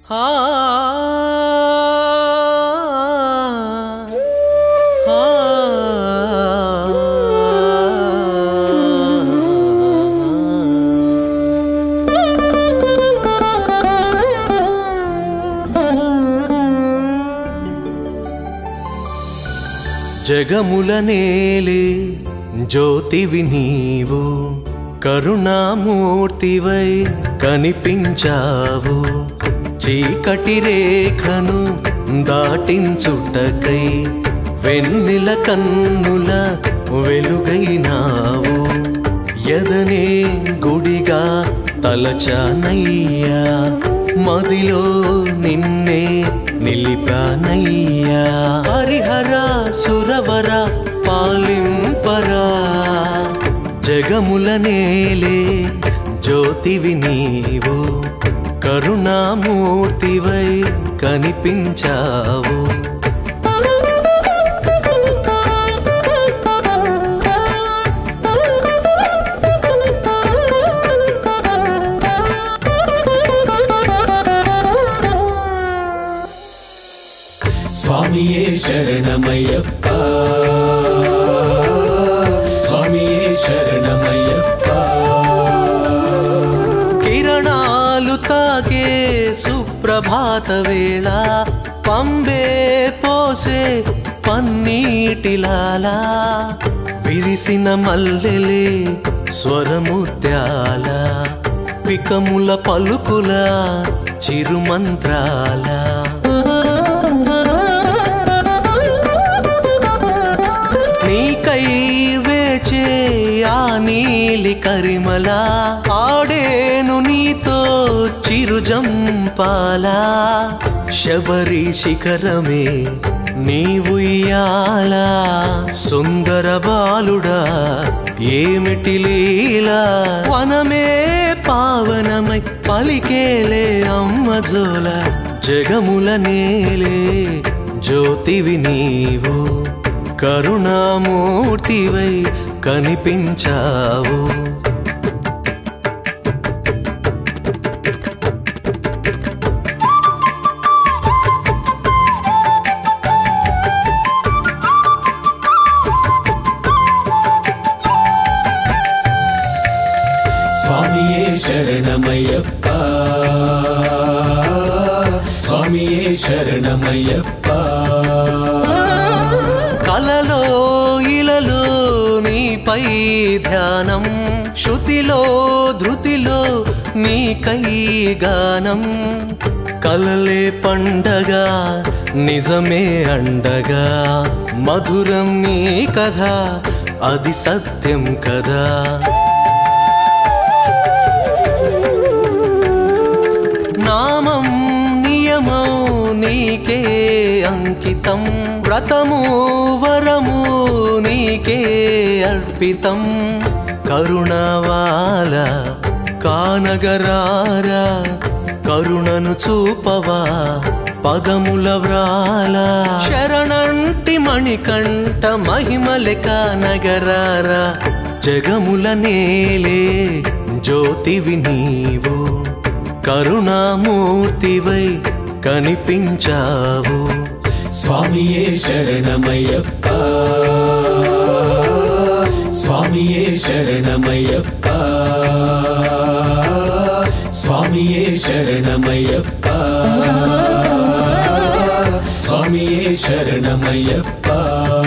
జగముల నేలే జ్యోతివి నీవు కరుణామూర్తివై కనిపించావు చీకటి రేఖను దాటించుటకై వెన్నెల కన్నుల వెలుగైనావు ఎదనే గుడిగా తలచానయ్యా మదిలో నిన్నే నిలిపానయ్యా హరిహర సురవర పాలింపరా జగముల నేలే జ్యోతివి నీవు కరుణామూర్తివై కనిపించావు స్వామియే శరణమయ్యప్ప స్వామియే శరణమయ్యప్ప కిరణాలు తాకే సుప్రభాత వేళ పంబే పోసే పన్నీటిలాలా విరిసిన మల్లెలే స్వరముత్యాల పికముల పలుకుల చిరుమంత్రాల నీకై వేచే ఆ నీలి కరిమల ఆడేను నీతో చిరుజంపాలా శబరి శిఖరమే నీవుయ్యాలా సుందర బాలుడా ఏమిటి లీలా వనమే పావనమై పలికేలే అమ్మజోల జగముల నేలే జ్యోతివి నీవు కరుణామూర్తివై కనిపించావు స్వామియే శరణమయ్యప్ప స్వామియే శరణమయ్యప్ప కలలో ఇలలో నీపై ధ్యానం శృతిలో ధృతిలో నీకై గానం కలలే పండగ నిజమే అండగా మధురం నీ కథ అది సత్యం కదా నామం నియమం నీకే అంకితం వ్రతము వరము నీకే అర్పితం కరుణవాల కానగరారా కరుణను చూపవా పదముల వ్రాల శరణంటి మణికంఠ మహిమలెక నగరారా జగముల నేలే జ్యోతివి నీవు కరుణామూర్తివై కనిపించావు స్వామియే శరణమయ్యప్ప స్వామియే శరణమయ్యప్ప స్వామియే శరణమయ్యప్ప స్వామియే శరణమయ్యప్ప